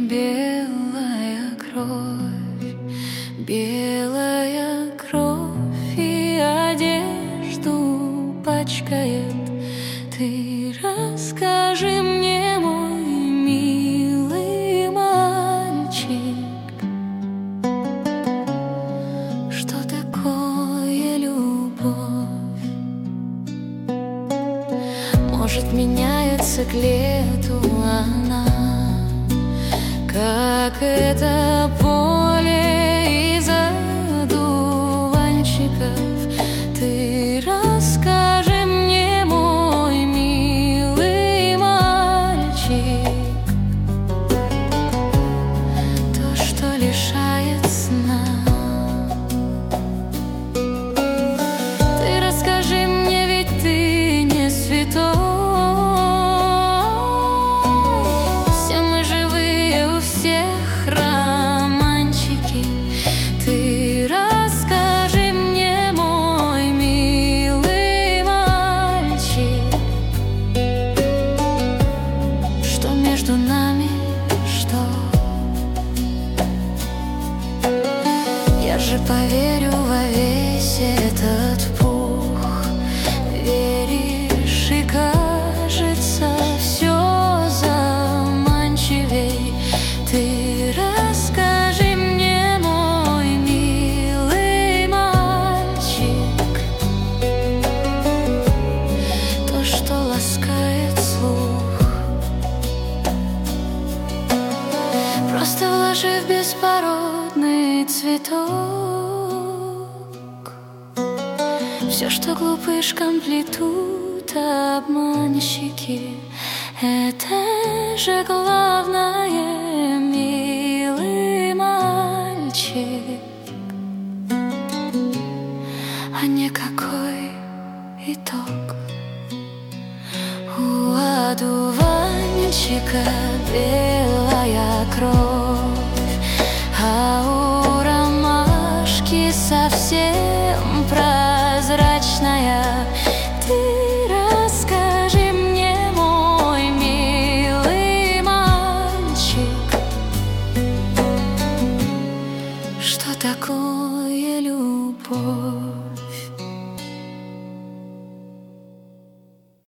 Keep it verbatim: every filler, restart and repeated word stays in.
белая кровь, белая кровь и одежду пачкает. Ты расскажи мне, мой милый мальчик, что такое любовь. Может, меняется к лету она, как это поле из одуванчиков. Ты расскажи мне, мой милый мальчик, то, что лишает сна. Ты расскажи мне, ведь ты не святой. Между нами что? Я же поверю во весь этот пух. Веришь, и кажется все заманчивей. Ты расскажи мне, мой милый мальчик, то, что ласкает слух. Просто вложи в беспородный цветок все, что глупышкам плетут обманщики. Это же главное, милый мальчик, а не какой итог. У одуванчика белая кровь.